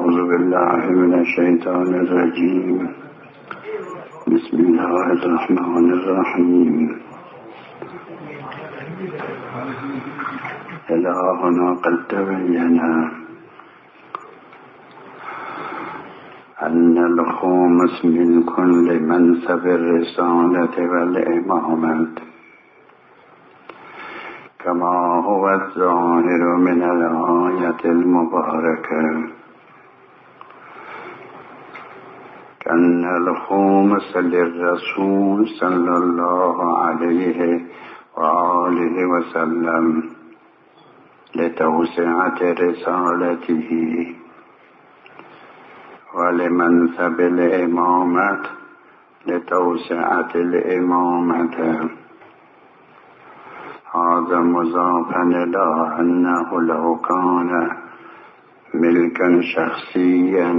أعوذ بالله من الشيطان الرجيم. بسم الله الرحمن الرحيم. إلهنا قد تبين أن الخمس من كل منصب الرسالة والإمامة كما هو الظاهر من الآية المباركة، كأن الخمس للرسول صلى الله عليه وآله وسلم لتوسعة رسالته، ولمنصب الإمامة لتوسعة الإمامة. هذا مضافا إلى أنه لو كان ملكا شخصيا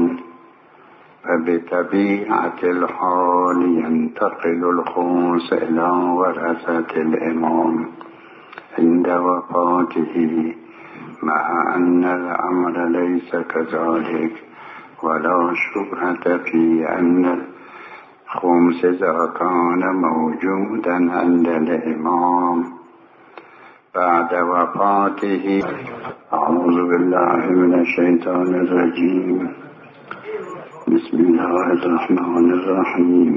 فبطبيعة الحال ينتقل الخمس إلى ورثة الإمام عند وفاته، مع أن الأمر ليس كذلك، ولا شبهة في أن الخمس إذا كان موجودا عند الإمام بعد وفاته. أعوذ بالله من الشيطان الرجيم. بسم الله الرحمن الرحيم.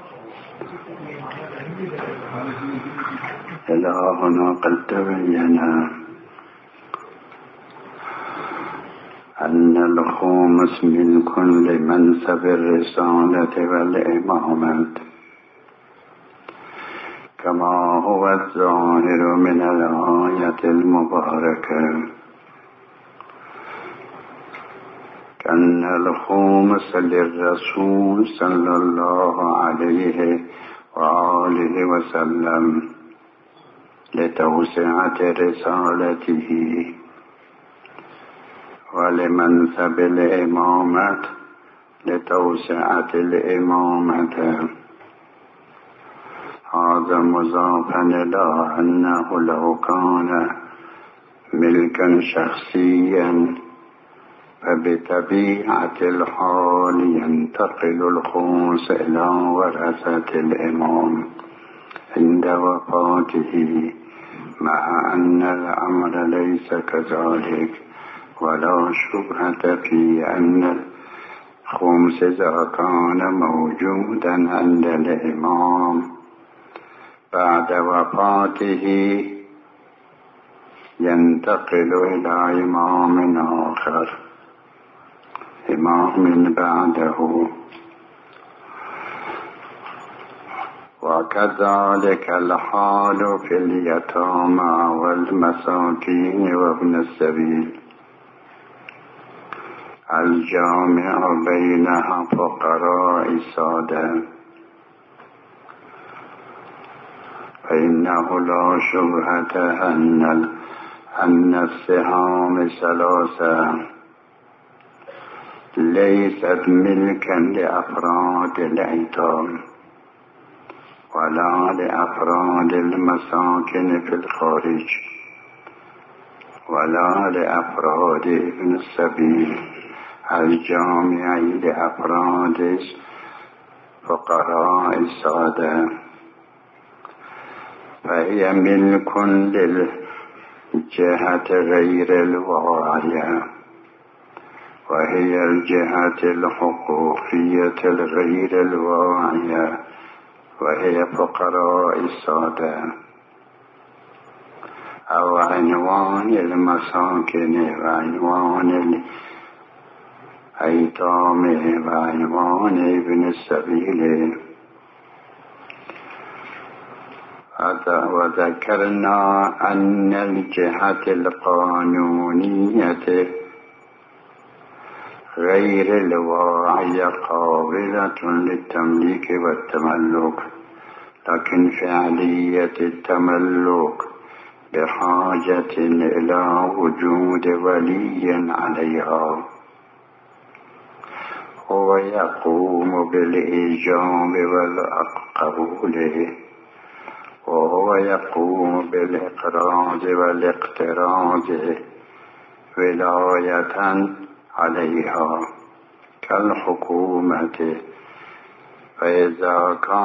إلهنا قد تبين أن الخمس من كل منصب الرسالة والإمامة كما هو الظاهر من الآية المباركة، كأن الخمس للرسول صلى الله عليه وآله وسلم لتوسعة رسالته، ولمنصب الإمامة لتوسعة الإمامة. هذا مضافا إلى أنه لو كان ملكا شخصيا فبطبيعة الحال ينتقل الخمس إلى ورثة الإمام عند وفاته، مع أن الأمر ليس كذلك، ولا شبهة في أن الخمس إذا كان موجودا عند الإمام بعد وفاته ينتقل إلى إمام آخر، إمام بعده. وكذلك الحال في اليتامى والمساكين وابن السبيل الجامع بينها فقراء السادة، فإنه لا شبهة أن السهام ثلاثة ليست ملكا لأفراد الأيتام ولا لأفراد المساكن في الخارج ولا لأفراد ابن السبيل الجامع لأفراد فقراء السادة، فهي ملك للجهة غير الواعية، وهي الجهة الحقوقية الغير الواعية، وهي فقراء السادة، أو عنوان المساكن وعنوان الأيتام وعنوان ابن السبيل. وذكرنا أن الجهة القانونية غير الواعية قابلة للتمليك والتملك، لكن فعلية التملك بحاجة إلى وجود ولي عليها، هو يقوم بالإيجاب والقبول، وهو يقوم بالإقراض والاقتراض ولاية عليها كالحكومة فإذا كان